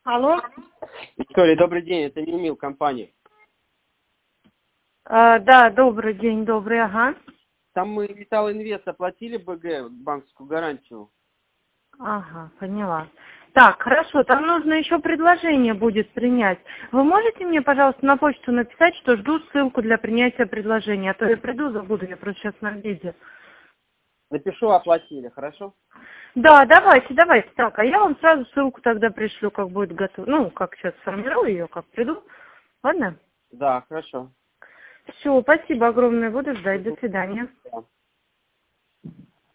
Алло. Виктория, добрый день, это Милмил компания. Да, добрый день, добрый, ага. Там мы Металл Инвест оплатили БГ, банковскую гарантию. Ага, поняла. Так, хорошо, там нужно еще предложение будет принять. Вы можете мне, пожалуйста, на почту написать, что жду ссылку для принятия предложения, а то я приду, забуду, я просто сейчас на обеде. Напишу, оплатили, хорошо? Да, давайте. Так, а я вам сразу ссылку тогда пришлю, как будет готово. Ну, как сейчас сформирую ее, как приду. Ладно? Да, хорошо. Все, спасибо огромное, буду ждать. До свидания. Да.